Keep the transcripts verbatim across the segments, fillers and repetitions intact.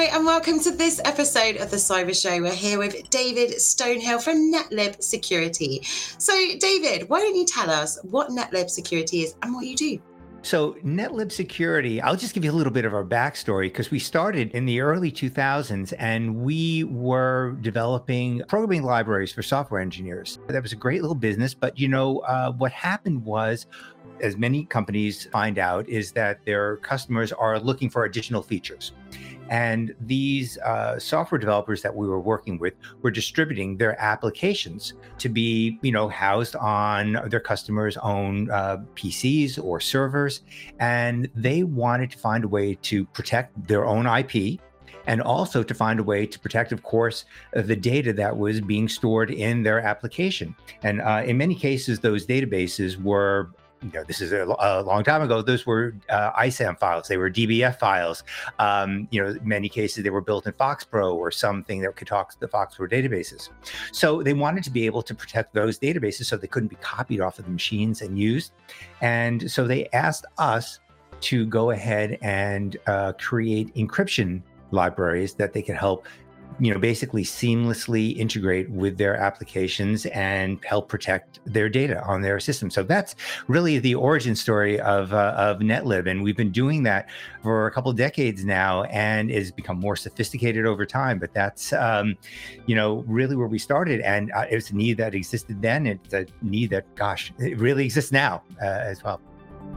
and welcome to this episode of The Cyber Show. We're here with David Stonehill from NetLib Security. So, David, why don't you tell us what NetLib Security is and what you do? So NetLib Security, I'll just give you a little bit of our backstory because we started in the early two thousands and we were developing programming libraries for software engineers. That was a great little business, but you know, uh, what happened was, as many companies find out, is that their customers are looking for additional features. And these uh, software developers that we were working with were distributing their applications to be, you know, housed on their customers' own uh, P Cs or servers. And they wanted to find a way to protect their own I P and also to find a way to protect, of course, the data that was being stored in their application. And uh, in many cases, those databases were You know, this is a, a long time ago. Those were uh, I SAM files. They were D B F files. Um, you know, in many cases they were built in FoxPro or something that could talk to the FoxPro databases. So they wanted to be able to protect those databases so they couldn't be copied off of the machines and used. And so they asked us to go ahead and uh, create encryption libraries that they could help, you know, basically seamlessly integrate with their applications and help protect their data on their system. So that's really the origin story of uh, of NetLib, and we've been doing that for a couple of decades now, and it's become more sophisticated over time. But that's um, you know, really where we started, and uh, it's a need that existed then. It's a need that, gosh, it really exists now uh, as well.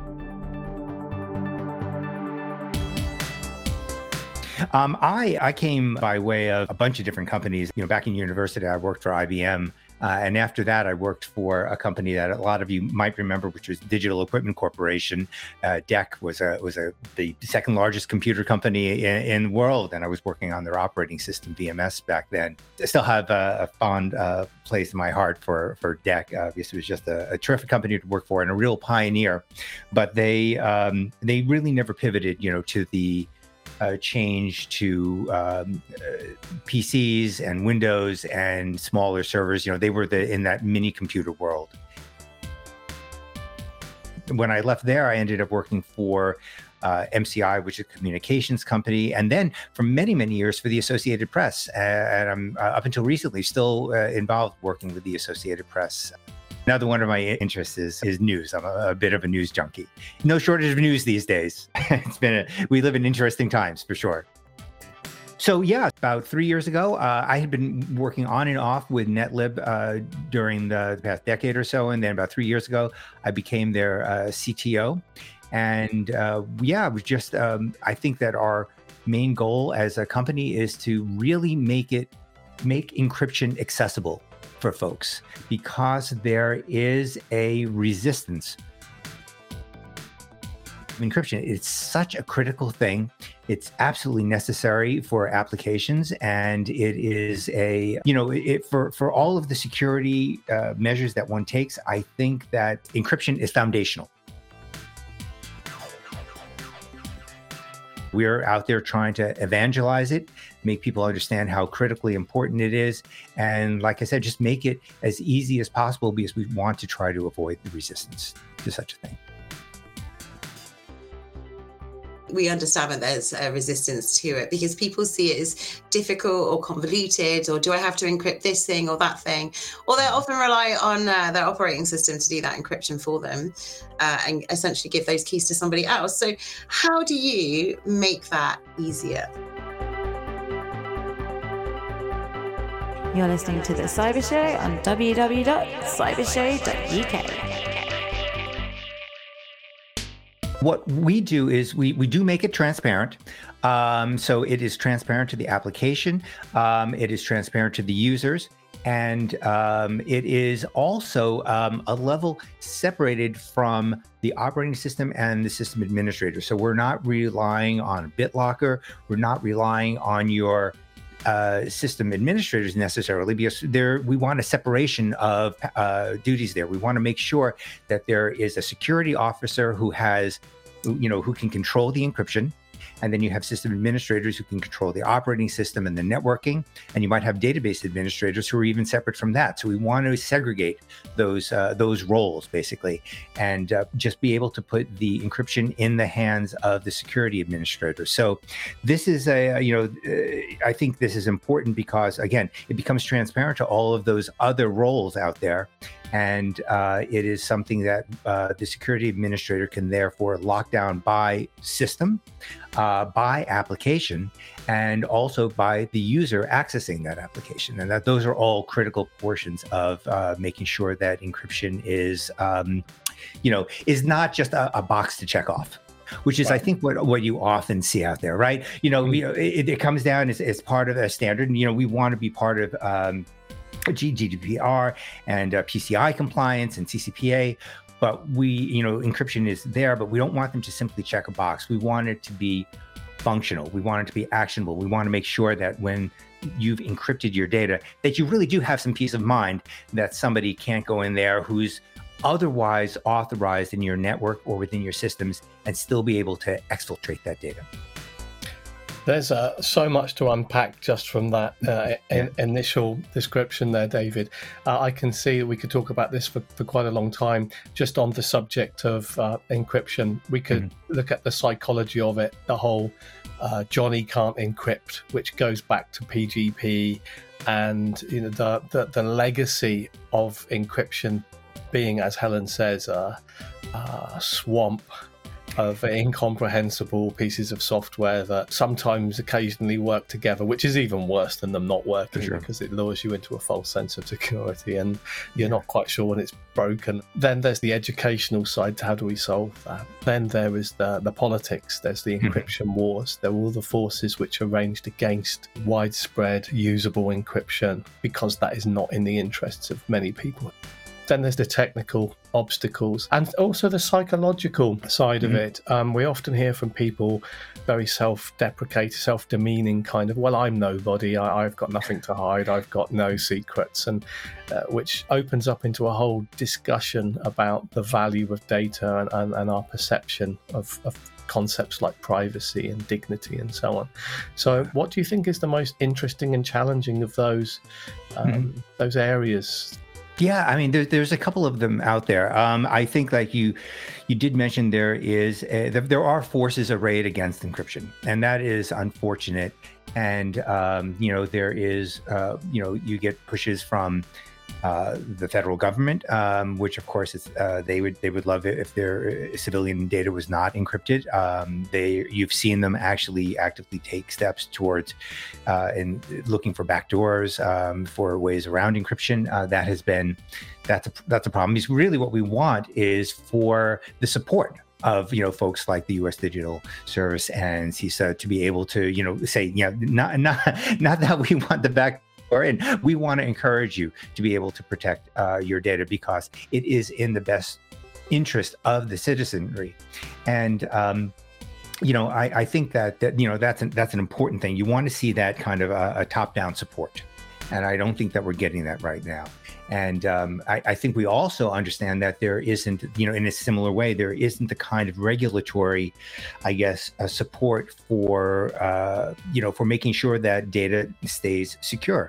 Um, I, I came by way of a bunch of different companies. You know, back in university, I worked for I B M. Uh, and after that, I worked for a company that a lot of you might remember, which was Digital Equipment Corporation. Uh, D E C was a was a the second largest computer company in, in the world, and I was working on their operating system, V M S, back then. I still have a, a fond uh, place in my heart for for D E C. Uh, this was just a, a terrific company to work for and a real pioneer. But they um, they really never pivoted, you know, to the Uh, change to um, uh, P Cs and Windows and smaller servers. You know, they were the in that mini computer world. When I left there, I ended up working for uh, M C I, which is a communications company, and then for many, many years for the Associated Press. And I'm uh, up until recently still uh, involved working with the Associated Press. Another one of my interests is, is news. I'm a, a bit of a news junkie. No shortage of news these days. It's been a, we live in interesting times for sure. So yeah, about three years ago, uh, I had been working on and off with NetLib uh, during the, the past decade or so. And then about three years ago, I became their uh, C T O. And uh, yeah, it was just, um, I think that our main goal as a company is to really make it, make encryption accessible for folks, because there is a resistance of encryption. It's such a critical thing. It's absolutely necessary for applications, and it is a, you know, it, for, for all of the security uh, measures that one takes, I think that encryption is foundational. We're out there trying to evangelize it, make people understand how critically important it is. And like I said, just make it as easy as possible, because we want to try to avoid the resistance to such a thing. We understand that there's a resistance to it because people see it as difficult or convoluted, or do I have to encrypt this thing or that thing? Or they often rely on uh, their operating system to do that encryption for them uh, and essentially give those keys to somebody else. So how do you make that easier? You're listening to The Cyber Show on w w w dot cyber show dot u k. What we do is we, we do make it transparent. Um, so it is transparent to the application. Um, it is transparent to the users. And um, it is also um, a level separated from the operating system and the system administrator. So we're not relying on BitLocker. We're not relying on your uh, system administrators necessarily, because there we want a separation of uh, duties there. We want to make sure that there is a security officer who has, you know, who can control the encryption, And then you have system administrators who can control the operating system and the networking. And you might have database administrators who are even separate from that. So we want to segregate those uh, those roles, basically, and uh, just be able to put the encryption in the hands of the security administrators. So this is a, you know, uh, I think this is important because, again, it becomes transparent to all of those other roles out there. And uh, it is something that uh, the security administrator can therefore lock down by system, uh, by application, and also by the user accessing that application. And that those are all critical portions of uh, making sure that encryption is, um, you know, is not just a, a box to check off, which is, right. I think, what what you often see out there, right? You know, mm-hmm. you know it, it comes down as, as part of a standard, and, you know, we want to be part of um, G D P R and uh, P C I compliance and C C P A, but we, you know, encryption is there, but we don't want them to simply check a box. We want it to be functional. We want it to be actionable. We want to make sure that when you've encrypted your data, that you really do have some peace of mind that somebody can't go in there who's otherwise authorized in your network or within your systems and still be able to exfiltrate that data. There's uh, so much to unpack just from that uh, in, initial description there, David. Uh, I can see that we could talk about this for, for quite a long time, just on the subject of uh, encryption. We could mm-hmm. look at the psychology of it, the whole uh, Johnny can't encrypt, which goes back to P G P, and you know the, the, the legacy of encryption being, as Helen says, a, a swamp of incomprehensible pieces of software that sometimes occasionally work together, which is even worse than them not working, sure. because it lures you into a false sense of security and you're not quite sure when it's broken. Then there's the educational side. How do we solve that? Then there is the, the politics. There's the encryption mm-hmm. wars. There are all the forces which are ranged against widespread usable encryption because that is not in the interests of many people. Then there's the technical obstacles and also the psychological side mm-hmm. of it. Um, we often hear from people very self-deprecating, self-demeaning kind of, well, I'm nobody, I, I've got nothing to hide, I've got no secrets, and uh, which opens up into a whole discussion about the value of data and, and, and our perception of, of concepts like privacy and dignity and so on. So what do you think is the most interesting and challenging of those um, mm-hmm. those areas? Yeah, I mean, there, there's a couple of them out there. Um, I think, like you, you did mention, there is a, there, there are forces arrayed against encryption, and that is unfortunate. And um, you know, there is, uh, you know, you get pushes from uh, the federal government, um, which of course is uh, they would they would love it if their civilian data was not encrypted. Um, they you've seen them actually actively take steps towards uh, and looking for backdoors um, for ways around encryption. Uh, that has been that's a, that's a problem. Because really, what we want is for the support of, you know, folks like the U S Digital Service and CISA to be able to, you know, say, yeah, not not not that we want the back. And we want to encourage you to be able to protect uh, your data because it is in the best interest of the citizenry. And, um, you know, I, I think that, that, you know, that's an, that's an important thing. You want to see that kind of a, a top-down support. And I don't think that we're getting that right now. And um, I, I think we also understand that there isn't, you know, in a similar way, there isn't the kind of regulatory, I guess, uh, support for, uh, you know, for making sure that data stays secure.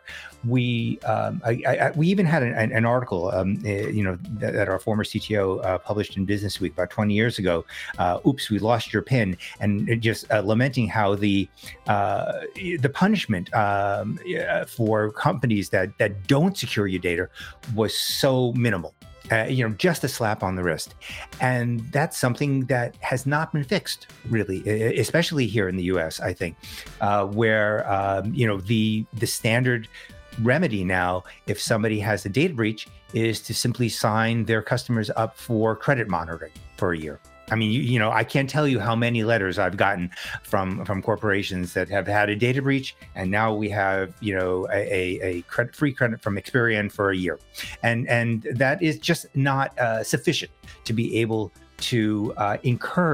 We um, I, I, we even had an, an article, um, uh, you know, that, that our former C T O uh, published in Business Week about twenty years ago. Uh, Oops, we lost your PIN, and just uh, lamenting how the uh, the punishment um, for companies that that don't secure your data was so minimal. Uh, you know, just a slap on the wrist. And that's something that has not been fixed, really, especially here in the U S, I think, uh, where, um, you know, the the standard remedy now, if somebody has a data breach, is to simply sign their customers up for credit monitoring for a year. I mean, you, you know, I can't tell you how many letters I've gotten from from corporations that have had a data breach, and now we have, you know, a, a credit, free credit from Experian for a year, and and that is just not uh, sufficient to be able to uh, encourage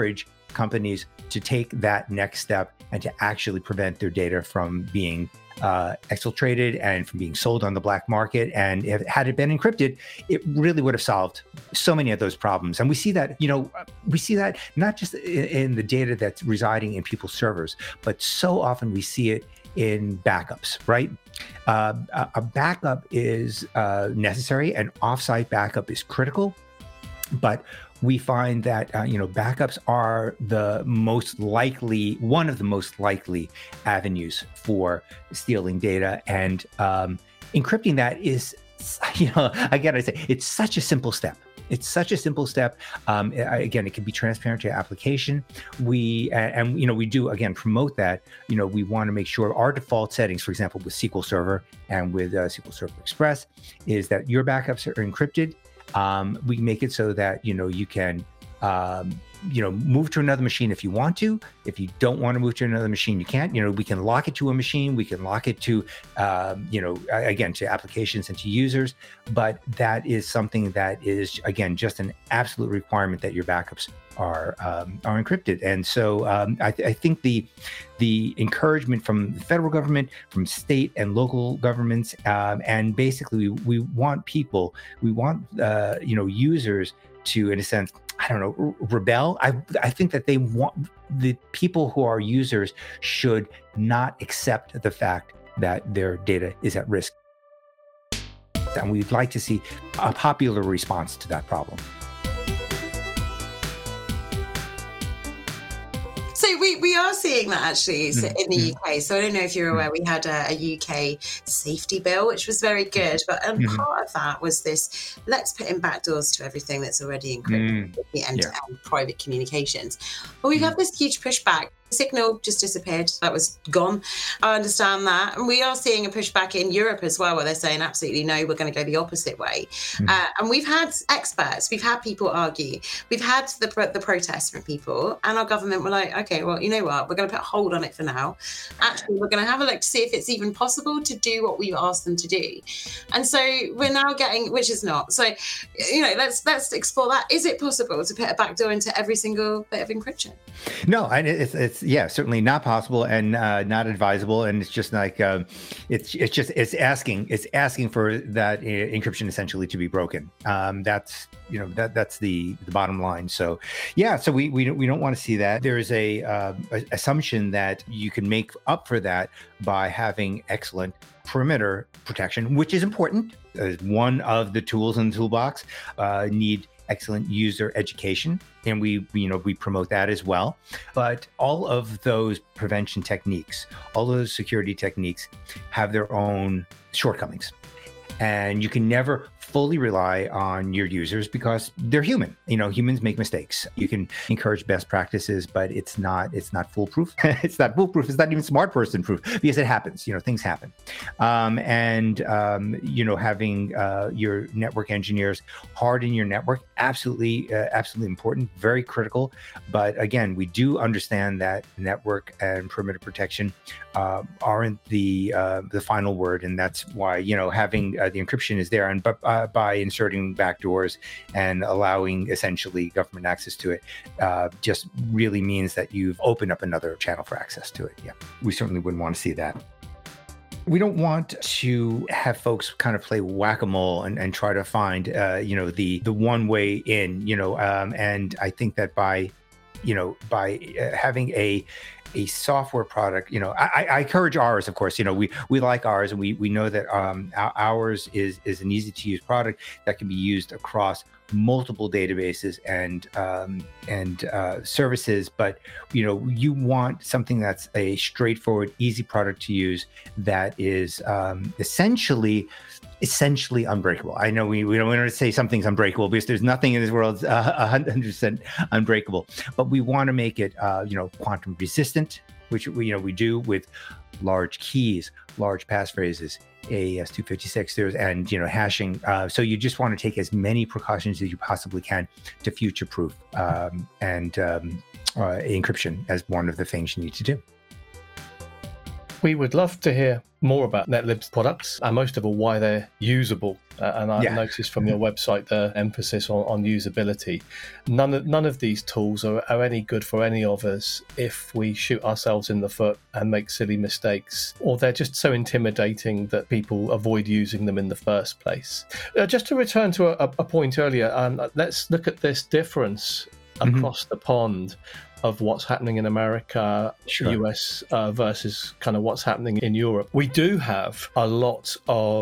companies to take that next step and to actually prevent their data from being uh, exfiltrated and from being sold on the black market. And if had it been encrypted, it really would have solved so many of those problems. And we see that, you know, we see that not just in, in the data that's residing in people's servers, but so often we see it in backups, right? Uh, a, a backup is uh, necessary, and offsite backup is critical. But we find that, uh, you know, backups are the most likely, one of the most likely avenues for stealing data. And um, encrypting that is, you know, again, I say it's such a simple step. It's such a simple step. Um, again, it can be transparent to your application. We, and, and, you know, we do, again, promote that. You know, we want to make sure our default settings, for example, with S Q L Server and with uh, S Q L Server Express, is that your backups are encrypted. Um, we make it so that, you know, you can, um, you know, move to another machine if you want to. If you don't want to move to another machine, you can't. You know, we can lock it to a machine. We can lock it to, um, you know, again, to applications and to users. But that is something that is, again, just an absolute requirement that your backups are um, are encrypted. And so um, I, th- I think the the encouragement from the federal government, from state and local governments, um, and basically we, we want people, we want uh, you know users to, in a sense, I don't know, rebel. I I think that they want, the people who are users should not accept the fact that their data is at risk. And we'd like to see a popular response to that problem. So we, we are seeing that actually so Mm, in the mm. U K. So I don't know if you're aware, we had a, a U K safety bill, which was very good. But um, Mhm. part of that was this, let's put in backdoors to everything that's already encrypted, Mm, the end-to-end private communications. But we have this huge pushback. Signal just disappeared. That was gone. I understand that. And we are seeing a pushback in Europe as well, where they're saying, absolutely no, we're going to go the opposite way. Mhm. Uh, and we've had experts, we've had people argue, we've had the, pro- the protests from people, and our government were like, okay, well, you know what, we're going to put a hold on it for now. Actually, we're going to have a look to see if it's even possible to do what we've asked them to do. And so we're now getting, which is not. So, you know, let's let's explore that. Is it possible to put a backdoor into every single bit of encryption? No, and it's, it's yeah, certainly not possible and uh, not advisable. And it's just like um, it's it's just it's asking it's asking for that uh, encryption essentially to be broken. Um, that's you know that that's the the bottom line. So yeah, so we we don't, we don't want to see that. There's a, uh, a assumption that you can make up for that by having excellent perimeter protection, which is important. As one of the tools in the toolbox, uh, need excellent user education, and we you know we promote that as well. But all of those prevention techniques, all those security techniques have their own shortcomings, and you can never fully rely on your users because they're human. You know, humans make mistakes. You can encourage best practices, but it's not it's not foolproof. It's not foolproof. It's not even smart person proof because it happens. You know, things happen. Um, and um, you know, having uh, your network engineers harden your network, absolutely, uh, absolutely important, very critical. But again, we do understand that network and perimeter protection uh, aren't the uh, the final word, and that's why you know having uh, the encryption is there. And but uh, by inserting backdoors and allowing essentially government access to it, uh, just really means that you've opened up another channel for access to it. Yeah, we certainly wouldn't want to see that. We don't want to have folks kind of play whack-a-mole and, and try to find, uh, you know, the the one way in, you know, um, and I think that by, you know, by uh, having a a software product, you know, I, I encourage ours, of course, you know, we, we like ours, and we, we know that um, ours is, is an easy to use product that can be used across multiple databases and um, and uh, services. But, you know, you want something that's a straightforward, easy product to use that is um, essentially essentially unbreakable. I know we, we don't want to say something's unbreakable because there's nothing in this world uh, one hundred percent unbreakable, but we want to make it, uh, you know, quantum resistant, which we, you know, we do with large keys, large passphrases, A E S two fifty-six, there's, and, you know, hashing. Uh, so you just want to take as many precautions as you possibly can to future-proof um, and um, uh, encryption as one of the things you need to do. We would love to hear more about Netlib's products and most of all why they're usable. Uh, and I yeah. noticed from your website the emphasis on, on usability. None of, none of these tools are, are any good for any of us if we shoot ourselves in the foot and make silly mistakes, or they're just so intimidating that people avoid using them in the first place. Uh, just to return to a, a point earlier, um, let's look at this difference across mm-hmm. the pond of what's happening in America, sure. U S uh, versus kind of what's happening in Europe. We do have a lot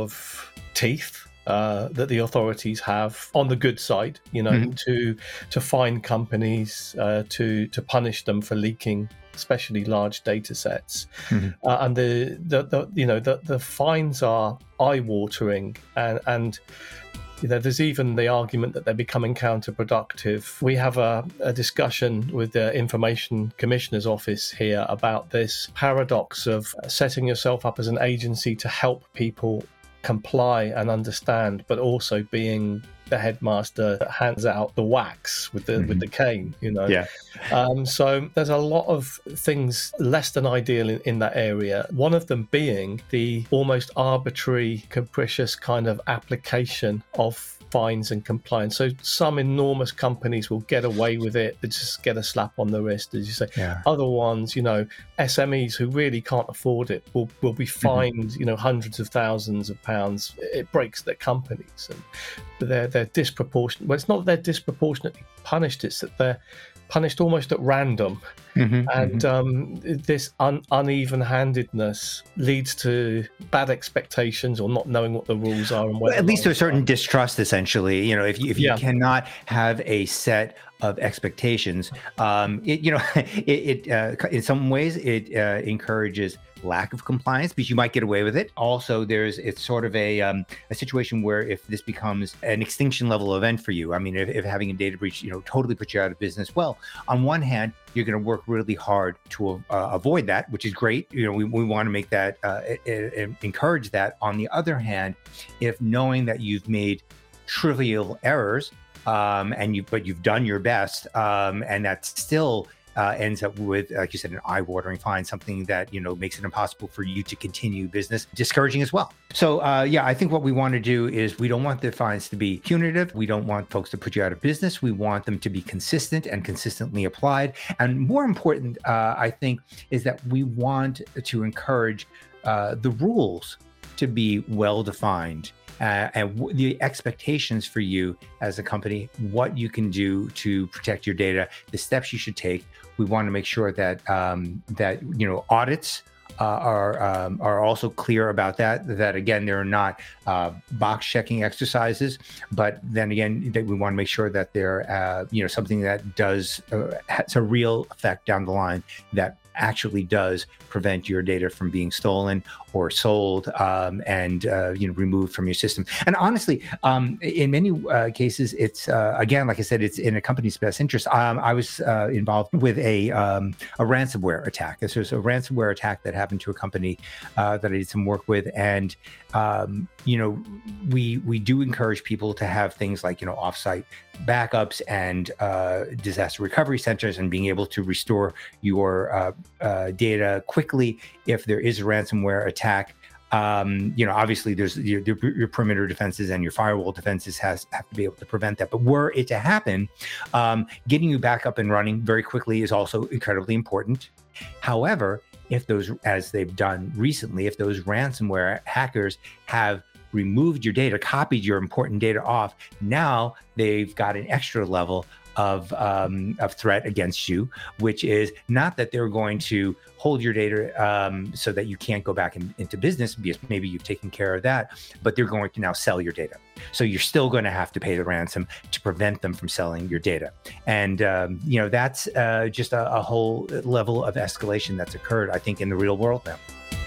of teeth uh, that the authorities have on the good side, you know, mm-hmm. to to fine companies, uh, to to punish them for leaking, especially large data sets. Mm-hmm. Uh, and the, the the you know the the fines are eye-watering, and and. You know, there's even the argument that they're becoming counterproductive. We have a, a discussion with the Information Commissioner's Office here about this paradox of setting yourself up as an agency to help people comply and understand, but also being the headmaster that hands out the wax with the mm-hmm. with the cane, you know. Yeah. Um, so there's a lot of things less than ideal in, in that area. One of them being the almost arbitrary, capricious kind of application of fines and compliance. So some enormous companies will get away with it. They just get a slap on the wrist, as you say. Yeah. Other ones, you know, S M Es who really can't afford it will, will be fined, mm-hmm. you know, hundreds of thousands of pounds. It breaks their companies, and they're they're disproportionate. Well, it's not that they're disproportionately punished; it's that they're punished almost at random. Mm-hmm, and mm-hmm. Um, this un- uneven-handedness leads to bad expectations or not knowing what the rules are. And well, at least to a certain distrust, essentially. You know, if you, if you yeah. cannot have a set of expectations, um, it, you know, it, it uh, in some ways it uh, encourages lack of compliance because you might get away with it. Also, there's it's sort of a um, a situation where if this becomes an extinction level event for you, I mean, if, if having a data breach, you know, totally puts you out of business. Well, on one hand, you're going to work really hard to uh, avoid that, which is great. You know, we, we want to make that, uh, encourage that. On the other hand, if knowing that you've made trivial errors, um, and you but you've done your best, um, and that still uh, ends up with, like you said, an eye-watering fine, something that, you know, makes it impossible for you to continue business, discouraging as well. So, uh, yeah, I think what we want to do is we don't want the fines to be punitive. We don't want folks to put you out of business. We want them to be consistent and consistently applied. And more important, uh, I think, is that we want to encourage uh, the rules to be well-defined. Uh, and w- the expectations for you as a company, what you can do to protect your data, the steps you should take. We want to make sure that um, that you know audits uh, are um, are also clear about that. That again, they're not uh, box checking exercises, but then again, that we want to make sure that they're uh, you know something that does uh, has a real effect down the line that actually does prevent your data from being stolen or sold um, and uh, you know removed from your system. And honestly, um, in many uh, cases, it's uh, again, like I said, it's in a company's best interest. Um, I was uh, involved with a um, a ransomware attack. This was a ransomware attack that happened to a company uh, that I did some work with, and um, you know we we do encourage people to have things like you know offsite backups and uh, disaster recovery centers, and being able to restore your uh, uh, data quickly if there is a ransomware attack. Um, you know, obviously, there's your, your perimeter defenses and your firewall defenses has have to be able to prevent that. But were it to happen, um, getting you back up and running very quickly is also incredibly important. However, if those, as they've done recently, if those ransomware hackers have removed your data, copied your important data off, now they've got an extra level of um, of threat against you, which is not that they're going to hold your data um, so that you can't go back in, into business because maybe you've taken care of that, but they're going to now sell your data. So you're still going to have to pay the ransom to prevent them from selling your data. And, um, you know, that's uh, just a, a whole level of escalation that's occurred, I think, in the real world now.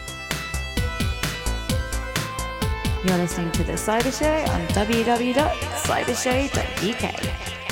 You're listening to The Cyber Show on w w w dot cyber show dot u k.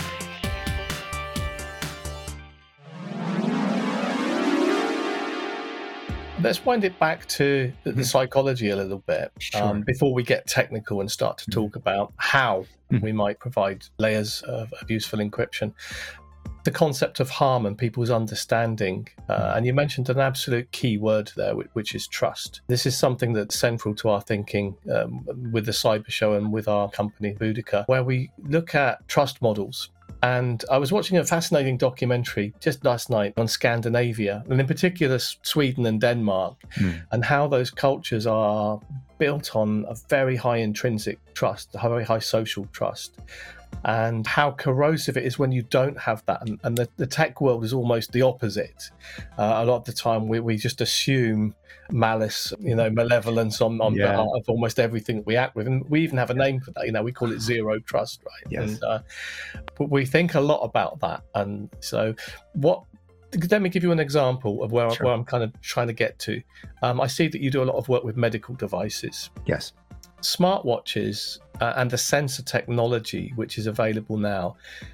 Let's wind it back to the, the psychology a little bit sure. um, before we get technical and start to talk about how mm-hmm. we might provide layers of, of useful encryption. the concept of harm and people's understanding. Uh, and you mentioned an absolute key word there, which is trust. This is something that's central to our thinking um, with the Cyber Show and with our company, Boudica, where we look at trust models. And I was watching a fascinating documentary just last night on Scandinavia, and in particular Sweden and Denmark, mm. and how those cultures are built on a very high intrinsic trust, a very high social trust, and how corrosive it is when you don't have that. And, and the, the tech world is almost the opposite. Uh, a lot of the time we, we just assume malice, you know, malevolence on, on yeah. behalf of almost everything that we act with. And we even have a name for that, you know, we call it zero trust, right? Yes. And, uh, but we think a lot about that. And so what, let me give you an example of where, sure. where I'm kind of trying to get to. Um, I see that you do a lot of work with medical devices. Yes. Smartwatches uh, and the sensor technology which is available now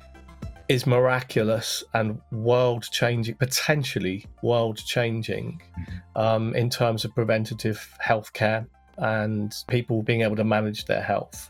is miraculous and world-changing, potentially world-changing, mm-hmm. um, in terms of preventative healthcare and people being able to manage their health.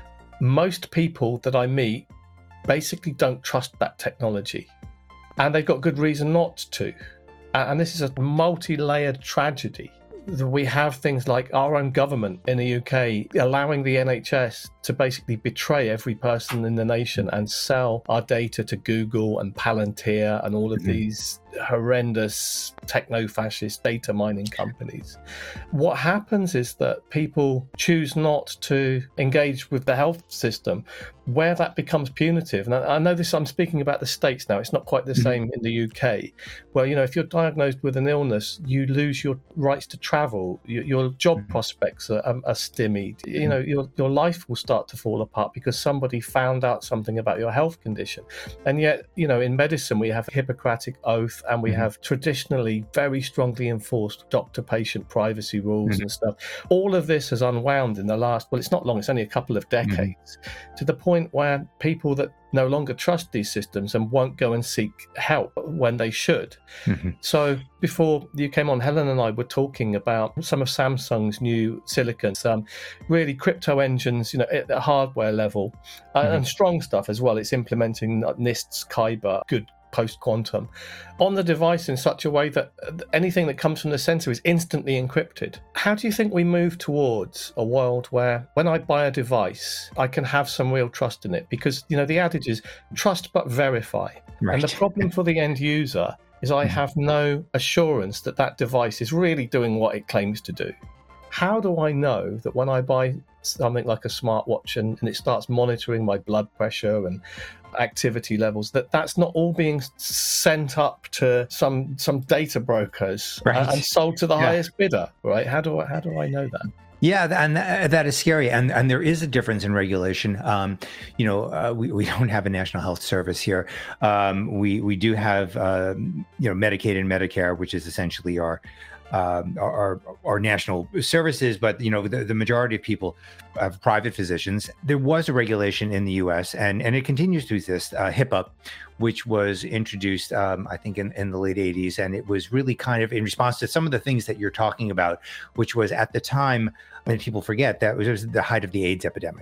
Most people that I meet basically don't trust that technology, and they've got good reason not to. And this is a multi-layered tragedy. We have things like our own government in the U K allowing the N H S to basically betray every person in the nation and sell our data to Google and Palantir and all of mm-hmm. these horrendous techno-fascist data mining companies. What happens is that people choose not to engage with the health system where that becomes punitive. And I, I know this, I'm speaking about the States now, it's not quite the mm-hmm. same in the U K, where, you know, if you're diagnosed with an illness, you lose your rights to travel, your, your job mm-hmm. prospects are, are, are stymied, you know, your, your life will start to fall apart because somebody found out something about your health condition. And yet, you know, in medicine, we have Hippocratic Oath and we mm-hmm. have traditionally very strongly enforced doctor-patient privacy rules mm-hmm. and stuff. All of this has unwound in the last, well, it's not long, it's only a couple of decades, mm-hmm. to the point where people that no longer trust these systems and won't go and seek help when they should. Mm-hmm. So before you came on, Helen and I were talking about some of Samsung's new silicons, um, really crypto engines, you know, at the hardware level, uh, mm-hmm. and strong stuff as well. It's implementing NIST's Kyber, good post-quantum, on the device in such a way that anything that comes from the sensor is instantly encrypted. How do you think we move towards a world where when I buy a device, I can have some real trust in it? Because, you know, the adage is trust but verify. Right. And the problem for the end user is I have no assurance that that device is really doing what it claims to do. How do I know that when I buy something like a smartwatch and, and it starts monitoring my blood pressure and activity levels, that that's not all being sent up to some some data brokers right. and, and sold to the yeah. highest bidder, right? How do I, how do I know that? Yeah, and that is scary. And and there is a difference in regulation. Um, you know, uh, we, we don't have a National Health Service here. Um, we we do have uh, you know, Medicaid and Medicare, which is essentially our Um, our, our national services, but you know the, the majority of people have private physicians. There was a regulation in the U S and and it continues to exist, uh, HIPAA, which was introduced, um, I think, in, in the late eighties, and it was really kind of in response to some of the things that you're talking about, which was at the time, and people forget that it was the height of the AIDS epidemic.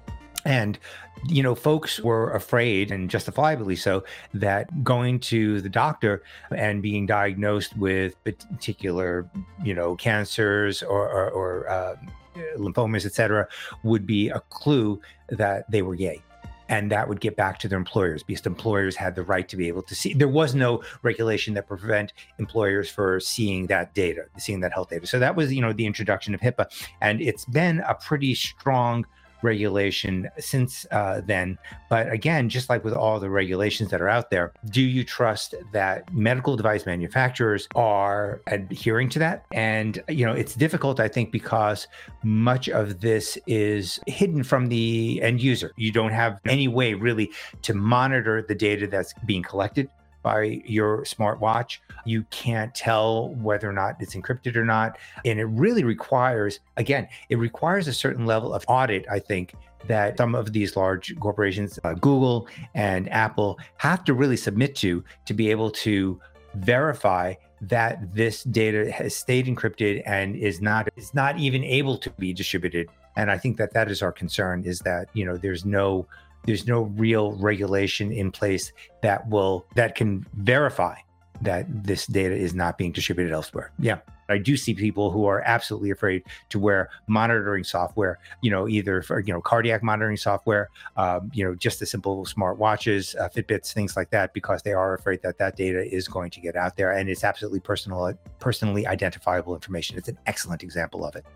And, you know, folks were afraid, and justifiably so, that going to the doctor and being diagnosed with particular, you know, cancers or, or, or uh, lymphomas, et cetera, would be a clue that they were gay. And that would get back to their employers, because employers had the right to be able to see. There was no regulation that prevent employers for seeing that data, seeing that health data. So that was, you know, the introduction of HIPAA. And it's been a pretty strong regulation since uh, then. But again, just like with all the regulations that are out there, do you trust that medical device manufacturers are adhering to that? And, you know, it's difficult, I think, because much of this is hidden from the end user. You don't have any way really to monitor the data that's being collected by your smartwatch. You can't tell whether or not it's encrypted or not. And it really requires, again, it requires a certain level of audit, I think, that some of these large corporations, uh, Google and Apple, have to really submit to, to be able to verify that this data has stayed encrypted and is not, is not even able to be distributed. And I think that that is our concern, is that, you know, there's no there's no real regulation in place that will that can verify that this data is not being distributed elsewhere. Yeah. I do see people who are absolutely afraid to wear monitoring software, you know, either for, you know, cardiac monitoring software, um, you know, just the simple smart watches, uh, Fitbits, things like that, because they are afraid that that data is going to get out there, and it's absolutely personal, personally identifiable information. It's an excellent example of it.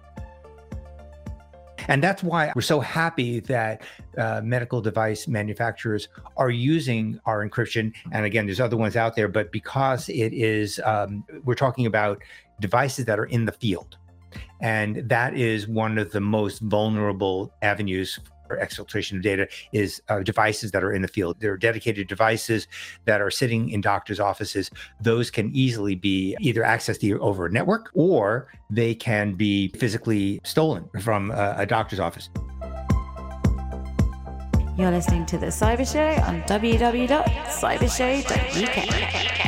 And that's why we're so happy that uh, medical device manufacturers are using our encryption. And again, there's other ones out there, but because it is, um, we're talking about devices that are in the field. And that is one of the most vulnerable avenues for exfiltration of data is uh, devices that are in the field. There are dedicated devices that are sitting in doctors' offices. Those can easily be either accessed over a network, or they can be physically stolen from a, a doctor's office. You're listening to The Cyber Show on w w w dot cyber show dot u k.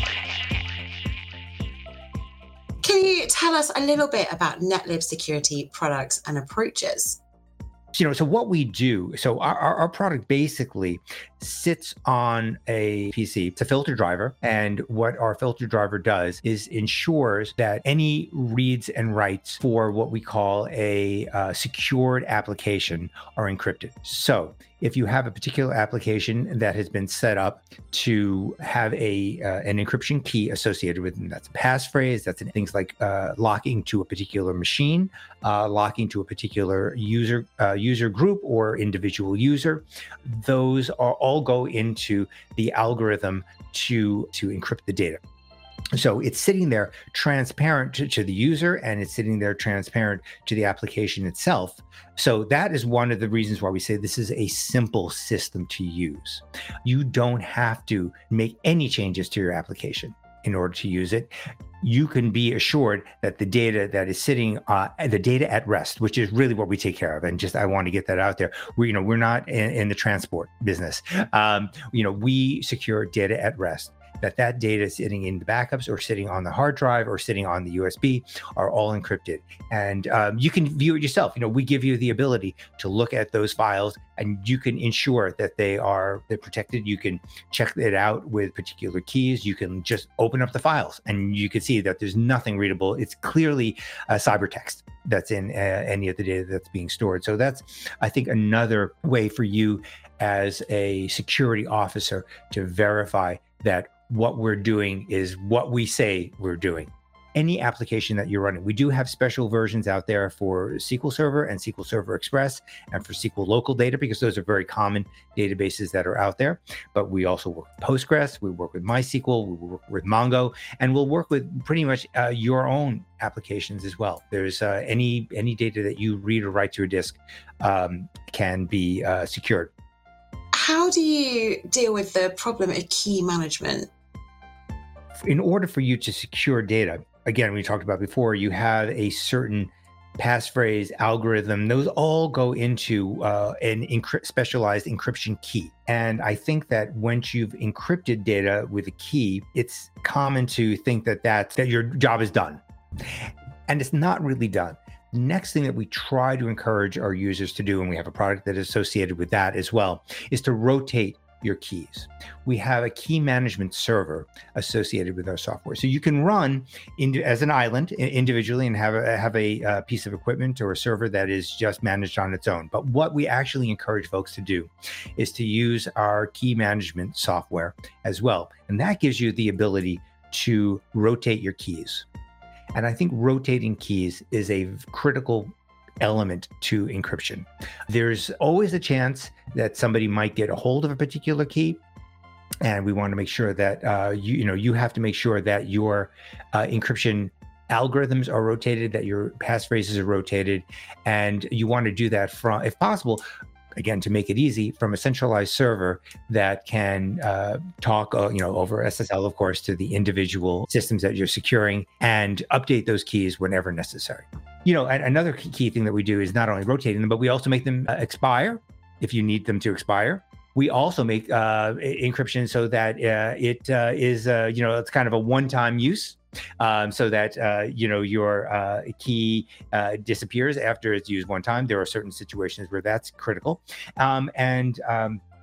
Can you tell us a little bit about NetLib security products and approaches? You know, so what we do, so our, our, our product basically sits on a P C. It's a filter driver. And what our filter driver does is ensures that any reads and writes for what we call a uh, secured application are encrypted. So if you have a particular application that has been set up to have a uh, an encryption key associated with it, that's a passphrase, that's things like uh, locking to a particular machine, uh, locking to a particular user uh, user group or individual user, those are all go into the algorithm to to encrypt the data. So it's sitting there transparent to, to the user, and it's sitting there transparent to the application itself. So that is one of the reasons why we say this is a simple system to use. You don't have to make any changes to your application in order to use it. You can be assured that the data that is sitting, uh, the data at rest, which is really what we take care of. And just, I want to get that out there. We, you know, we're not in, in the transport business. Um, you know, we secure data at rest. That that data sitting in the backups or sitting on the hard drive or sitting on the U S B are all encrypted. And um, you can view it yourself. You know, we give you the ability to look at those files, and you can ensure that they are they're protected. You can check it out with particular keys. You can just open up the files, and you can see that there's nothing readable. It's clearly a cybertext that's in uh, any of the data that's being stored. So that's, I think, another way for you as a security officer to verify that what we're doing is what we say we're doing. Any application that you're running, we do have special versions out there for S Q L Server and S Q L Server Express, and for S Q L local data, because those are very common databases that are out there. But we also work with Postgres, we work with MySQL, we work with Mongo, and we'll work with pretty much uh, your own applications as well. There's uh, any any data that you read or write to a disk um, can be uh, secured. How do you deal with the problem of key management? In order for you to secure data, again, we talked about before, you have a certain passphrase, algorithm, those all go into uh, an encrypt, specialized encryption key. And I think that once you've encrypted data with a key, it's common to think that that's, that your job is done. And it's not really done. Next thing that we try to encourage our users to do, and we have a product that is associated with that as well, is to rotate your keys. We have a key management server associated with our software. So you can run into, as an island individually and have a, have a, a piece of equipment or a server that is just managed on its own. But what we actually encourage folks to do is to use our key management software as well. And that gives you the ability to rotate your keys. And I think rotating keys is a critical element to encryption. There's always a chance that somebody might get a hold of a particular key, and we want to make sure that uh, you you know you have to make sure that your uh, encryption algorithms are rotated, that your passphrases are rotated, and you want to do that from, if possible, again, to make it easy, from a centralized server that can uh, talk, uh, you know, over S S L, of course, to the individual systems that you're securing, and update those keys whenever necessary. You know, and another key thing that we do is not only rotating them, but we also make them uh, expire if you need them to expire. We also make uh, encryption so that uh, it uh, is, uh, you know, it's kind of a one-time use. Um, so that, uh, you know, your uh, key uh, disappears after it's used one time. There are certain situations where that's critical. Um, and um,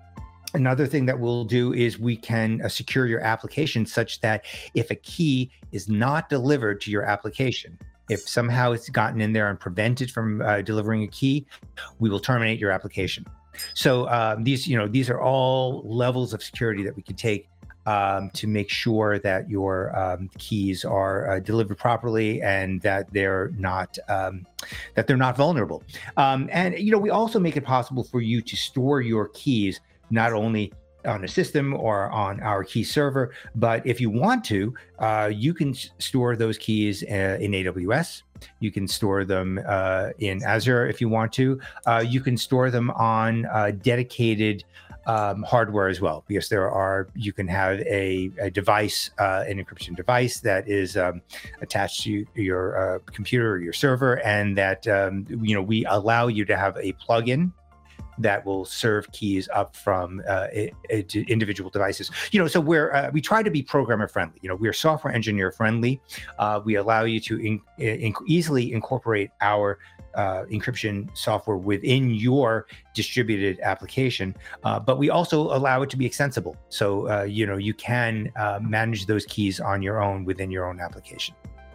Another thing that we'll do is we can uh, secure your application such that if a key is not delivered to your application, if somehow it's gotten in there and prevented from uh, delivering a key, we will terminate your application. So um, these, you know, these are all levels of security that we can take um, to make sure that your um, keys are uh, delivered properly and that they're not um, that they're not vulnerable. Um, and you know, we also make it possible for you to store your keys not only on a system or on our key server, but if you want to, uh, you can s- store those keys uh, in A W S. You can store them uh, in Azure if you want to. Uh, you can store them on uh, dedicated um, hardware as well, because there are, you can have a, a device, uh, an encryption device that is um, attached to your uh, computer or your server, and that, um, you know, we allow you to have a plugin that will serve keys up from uh, it, it, individual devices. You know, so we're uh, we try to be programmer friendly. You know, we're software engineer friendly. Uh, we allow you to in, in, easily incorporate our uh, encryption software within your distributed application, uh, but we also allow it to be extensible. So uh, you know, you can uh, manage those keys on your own within your own application.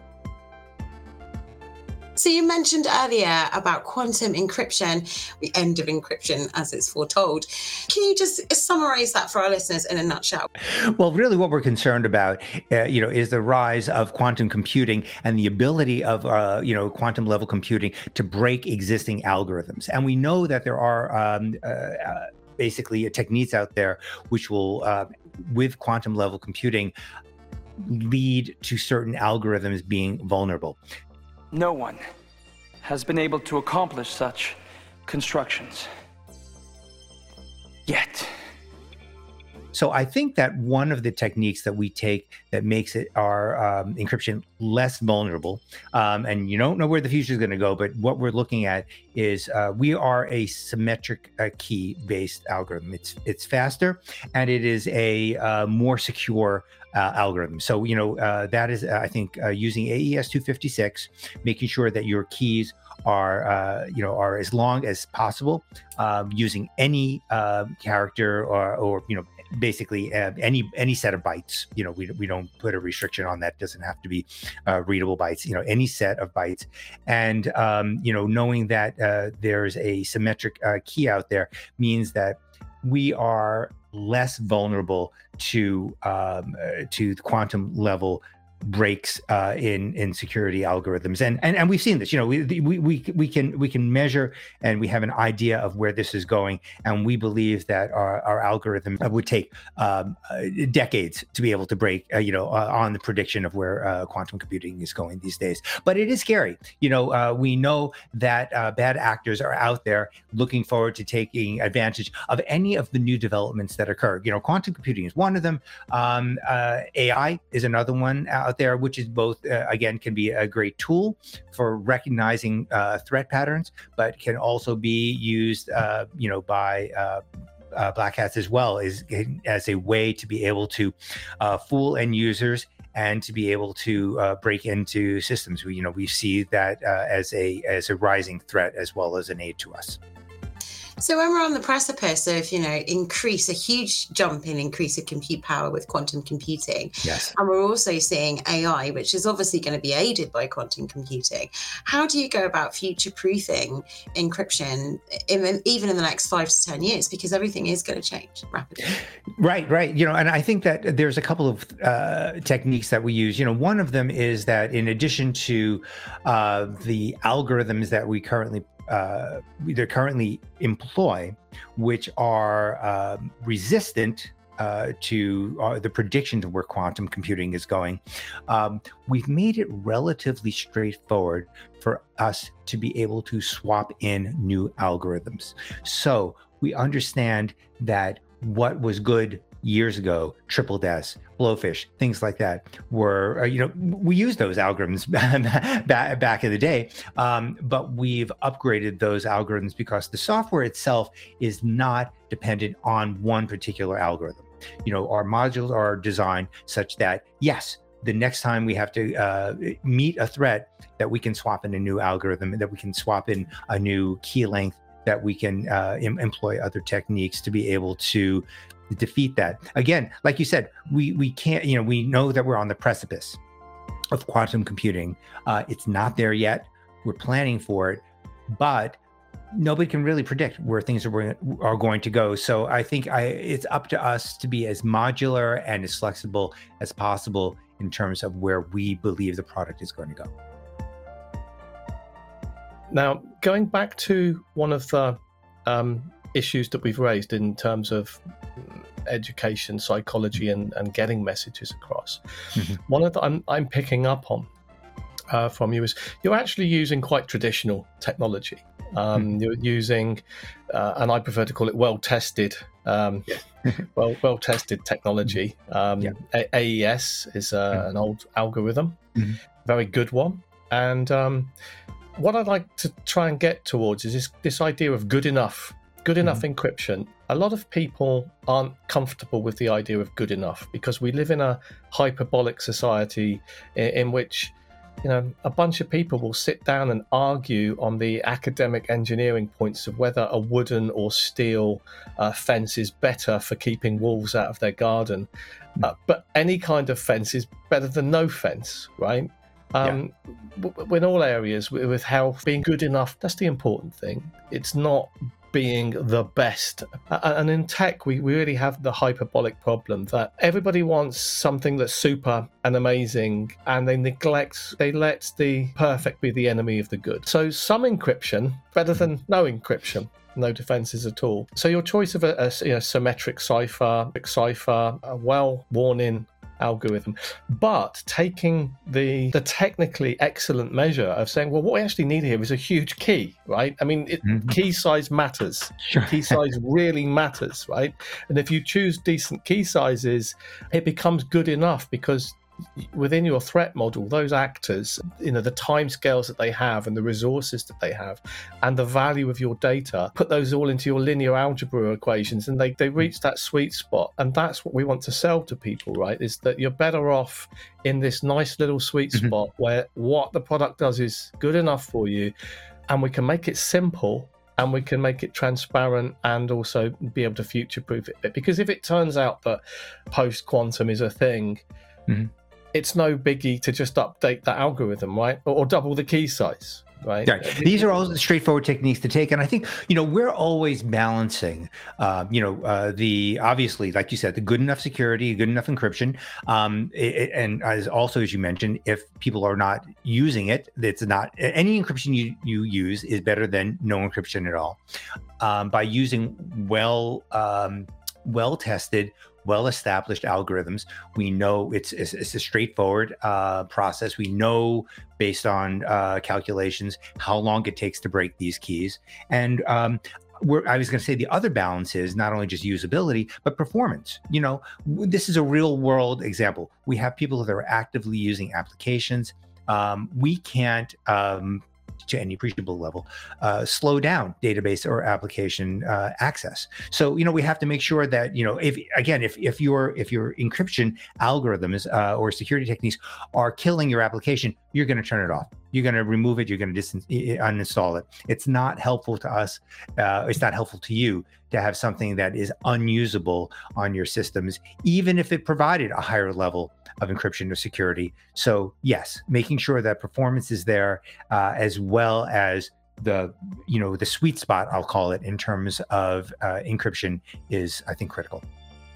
So you mentioned earlier about quantum encryption, the end of encryption as it's foretold. Can you just summarize that for our listeners in a nutshell? Well, really what we're concerned about, uh, you know, is the rise of quantum computing and the ability of, uh, you know, quantum level computing to break existing algorithms. And we know that there are um, uh, uh, basically techniques out there which will, uh, with quantum level computing, lead to certain algorithms being vulnerable. No one has been able to accomplish such constructions yet. So I think that one of the techniques that we take that makes it our um, encryption less vulnerable, um, and you don't know where the future is going to go, but what we're looking at is uh, we are a symmetric uh, key-based algorithm. It's it's faster, and it is a uh, more secure Uh, algorithm. So, you know, uh, that is, uh, I think, uh, using A E S two fifty-six, making sure that your keys are, uh, you know, are as long as possible, um, using any uh, character or, or, you know, basically uh, any any set of bytes. You know, we we don't put a restriction on that. It doesn't have to be uh, readable bytes. You know, any set of bytes, and um, you know, knowing that uh, there's a symmetric uh, key out there means that we are less vulnerable to um, uh, to the quantum level breaks uh, in in security algorithms, and and and we've seen this. You know, we we we we can we can measure, and we have an idea of where this is going, and we believe that our our algorithm would take um, uh, decades to be able to break. Uh, you know, uh, on the prediction of where uh, quantum computing is going these days. But it is scary. You know, uh, we know that uh, bad actors are out there looking forward to taking advantage of any of the new developments that occur. You know, quantum computing is one of them. Um, uh, A I is another one out there, which is both, uh, again, can be a great tool for recognizing uh, threat patterns, but can also be used, uh, you know, by uh, uh, black hats as well, is as a way to be able to uh, fool end users and to be able to uh, break into systems. We, you know, we see that uh, as a as a rising threat as well as an aid to us. So when we're on the precipice of, you know, increase, a huge jump in increase of compute power with quantum computing, yes, and we're also seeing A I, which is obviously going to be aided by quantum computing, how do you go about future-proofing encryption in, even in the next five to ten years? Because everything is going to change rapidly. Right, right. You know, and I think that there's a couple of uh, techniques that we use. You know, one of them is that in addition to uh, the algorithms that we currently uh, they currently employ, which are um, resistant uh, to uh, the predictions of where quantum computing is going, um, we've made it relatively straightforward for us to be able to swap in new algorithms. So we understand that what was good years ago, Triple S, Blowfish, things like that were, uh, you know, we used those algorithms back, back in the day, um, but we've upgraded those algorithms because the software itself is not dependent on one particular algorithm. You know, our modules are designed such that, yes, the next time we have to uh, meet a threat, that we can swap in a new algorithm, that we can swap in a new key length that we can uh, em- employ other techniques to be able to defeat that. Again, like you said, we we can't, you know, we know that we're on the precipice of quantum computing. Uh, it's not there yet. We're planning for it, but nobody can really predict where things are, are going to go. So I think I, it's up to us to be as modular and as flexible as possible in terms of where we believe the product is going to go. Now, going back to one of the um, issues that we've raised in terms of education, psychology, and, and getting messages across, mm-hmm. one of the I'm, I'm picking up on uh, from you is you're actually using quite traditional technology. Um, mm-hmm. You're using, uh, and I prefer to call it well-tested, um, well well-tested technology. Um, yeah. A- AES is uh, mm-hmm. an old algorithm, mm-hmm. very good one, and um, what I'd like to try and get towards is this, this idea of good enough, good enough mm. encryption. A lot of people aren't comfortable with the idea of good enough because we live in a hyperbolic society in, in which, you know, a bunch of people will sit down and argue on the academic engineering points of whether a wooden or steel uh, fence is better for keeping wolves out of their garden. Mm. Uh, but any kind of fence is better than no fence, right? Um, yeah. w- in all areas, with health, being good enough, that's the important thing. It's not being the best. And in tech, we really have the hyperbolic problem that everybody wants something that's super and amazing, and they neglect, they let the perfect be the enemy of the good. So some encryption, better than no encryption. No defenses at all. So your choice of a, a you know, symmetric cipher, cipher, a well-worn-in algorithm, but taking the the technically excellent measure of saying, well, what we actually need here is a huge key, right? I mean, it, mm-hmm. key size matters. Sure. Key size really matters, right? And if you choose decent key sizes, it becomes good enough because within your threat model, those actors, you know, the timescales that they have and the resources that they have and the value of your data, put those all into your linear algebra equations and they, they reach that sweet spot. And that's what we want to sell to people, right? Is that you're better off in this nice little sweet mm-hmm. spot where what the product does is good enough for you, and we can make it simple and we can make it transparent and also be able to future-proof it. Because if it turns out that post-quantum is a thing, mm-hmm. it's no biggie to just update that algorithm, right? Or, or double the key size, right? Yeah. These are all straightforward techniques to take. And I think, you know, we're always balancing, uh, you know, uh, the, obviously, like you said, the good enough security, good enough encryption. Um, it, and as also, as you mentioned, if people are not using it, it's not, any encryption you, you use is better than no encryption at all. Um, by using well, um, well-tested, well-established algorithms, we know it's, it's, it's a straightforward uh, process. We know based on uh, calculations how long it takes to break these keys. And um, we're, I was going to say the other balance is not only just usability, but performance. You know, this is a real-world example. We have people that are actively using applications. Um, we can't um, to any appreciable level, uh, slow down database or application uh, access. So, you know, we have to make sure that, you know, if, again, if, if your, if your encryption algorithms uh, or security techniques are killing your application, you're going to turn it off. You're going to remove it. You're going to dis- uninstall it. It's not helpful to us. Uh, it's not helpful to you to have something that is unusable on your systems, even if it provided a higher level of encryption or security. So yes, making sure that performance is there, uh, as well as the, you know, the sweet spot, I'll call it, in terms of uh, encryption is, I think, critical.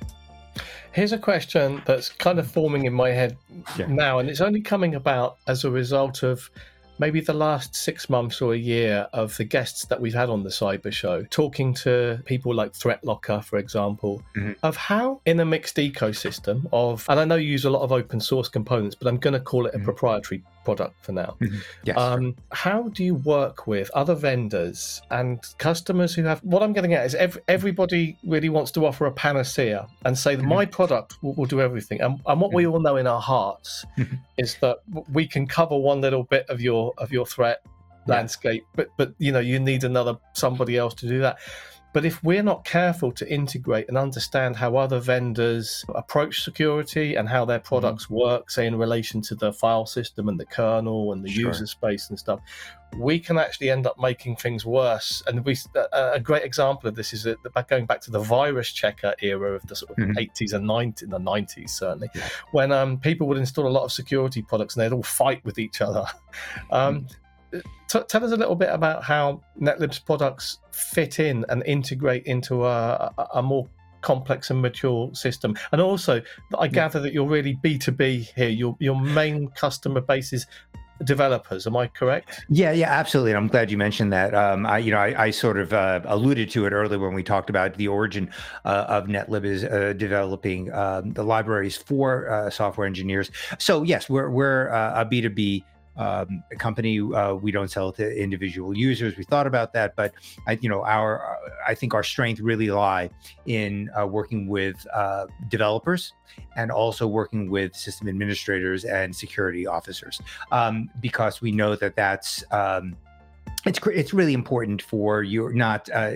Here's a question that's kind of forming in my head yeah. now, and it's only coming about as a result of maybe the last six months or a year of the guests that we've had on the Cyber Show, talking to people like ThreatLocker, for example, mm-hmm. of how in a mixed ecosystem of, and I know you use a lot of open source components, but I'm going to call it a mm-hmm. proprietary product for now. Mm-hmm. Yes, um, sure. How do you work with other vendors and customers who have, what I'm getting at is every, everybody really wants to offer a panacea and say that mm-hmm. my product will, will do everything. And, and what mm-hmm. we all know in our hearts mm-hmm. is that we can cover one little bit of your of your threat yeah. landscape, but but you know, you need another somebody else to do that. But if we're not careful to integrate and understand how other vendors approach security and how their products mm-hmm. work, say in relation to the file system and the kernel and the sure. user space and stuff, we can actually end up making things worse. And we, a, a great example of this is that going back to the virus checker era of the sort of mm-hmm. eighties and nineties, in the nineties certainly, yeah. when um, people would install a lot of security products and they'd all fight with each other. Um, mm-hmm. t- tell us a little bit about how Netlib's products fit in and integrate into a, a, a more complex and mature system. And also, I gather yeah. that you're really B two B here. Your your main customer base is developers. Am I correct? Yeah, yeah, absolutely. And I'm glad you mentioned that. Um, I, you know, I, I sort of uh, alluded to it earlier when we talked about the origin uh, of Netlib is uh, developing um, the libraries for uh, software engineers. So yes, we're we're uh, a B two B um, company. Uh, we don't sell to individual users. We thought about that, but I, you know, our I think our strength really lie in uh, working with uh, developers and also working with system administrators and security officers, um, because we know that that's um, it's it's really important for you not uh,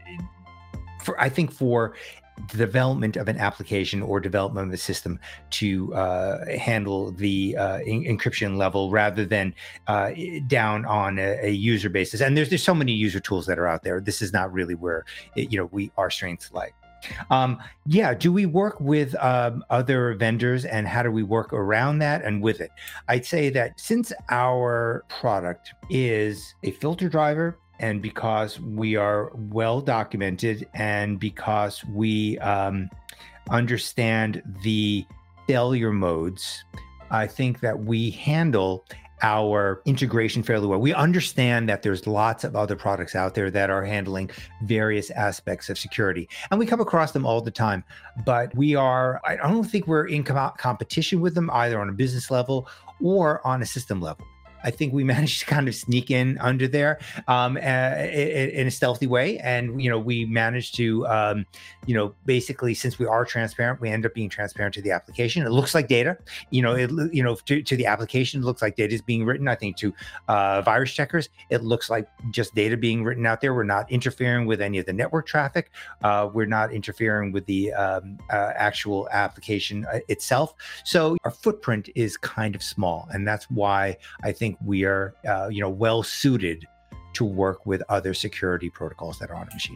for I think for the development of an application or development of a system to uh, handle the uh, in- encryption level rather than uh, down on a, a user basis. And there's there's so many user tools that are out there. This is not really where it, you know we our strengths lie. Um, yeah, do we work with um, other vendors, and how do we work around that and with it? I'd say that since our product is a filter driver, and because we are well documented, and because we um, understand the failure modes, I think that we handle our integration fairly well. We understand that there's lots of other products out there that are handling various aspects of security, and we come across them all the time. But we are, I don't think we're in com- competition with them either on a business level or on a system level. I think we managed to kind of sneak in under there um, uh, in a stealthy way. And, you know, we managed to, um, you know, basically, since we are transparent, we end up being transparent to the application. It looks like data, you know, it, you know, to, to the application, it looks like data is being written. I think to uh, virus checkers, it looks like just data being written out there. We're not interfering with any of the network traffic. Uh, we're not interfering with the um, uh, actual application itself. So our footprint is kind of small. And that's why I think we are, uh, you know, well suited to work with other security protocols that are on a machine.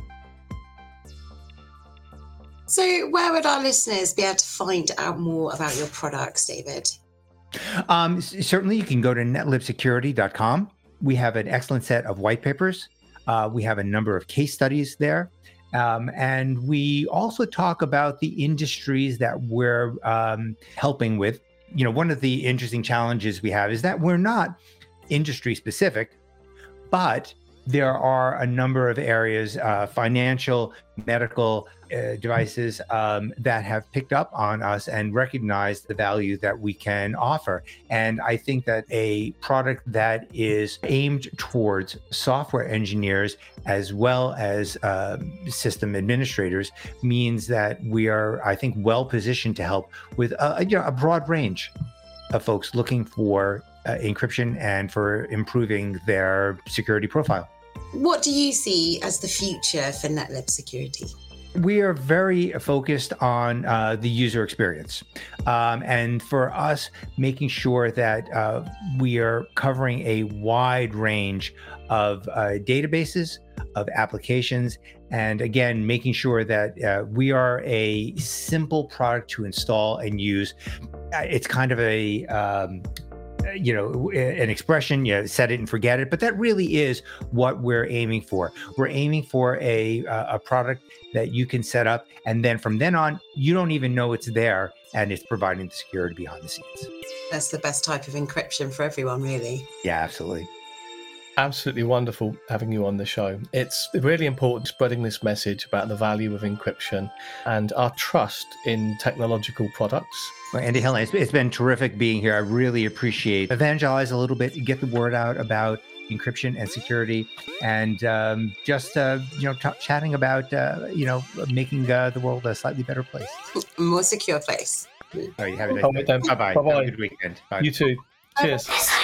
So where would our listeners be able to find out more about your products, David? Um, certainly, you can go to netlib security dot com. We have an excellent set of white papers. Uh, we have a number of case studies there. Um, and we also talk about the industries that we're um, helping with. You know, one of the interesting challenges we have is that we're not industry specific, but there are a number of areas, uh, financial, medical uh, devices um, that have picked up on us and recognized the value that we can offer. And I think that a product that is aimed towards software engineers as well as uh, system administrators means that we are, I think, well positioned to help with a, you know, a broad range of folks looking for uh, encryption and for improving their security profile. What do you see as the future for Netlib Security? We are very focused on uh, the user experience. Um, and for us, making sure that uh, we are covering a wide range of uh, databases, of applications, and again, making sure that uh, we are a simple product to install and use. It's kind of a... Um, you know, an expression, you know, set it and forget it, but that really is what we're aiming for. We're aiming for a a product that you can set up, and then from then on, you don't even know it's there, and it's providing the security behind the scenes. That's the best type of encryption for everyone, really. Yeah, absolutely. Absolutely wonderful having you on the show. It's really important spreading this message about the value of encryption and our trust in technological products. Well, Andy Helen, it's, it's been terrific being here. I really appreciate evangelize a little bit, get the word out about encryption and security, and um, just uh, you know, t- chatting about uh, you know, making uh, the world a slightly better place, a more secure place. All right, have a nice day. Bye bye. Bye bye. Have a good weekend. Bye. You too. Cheers.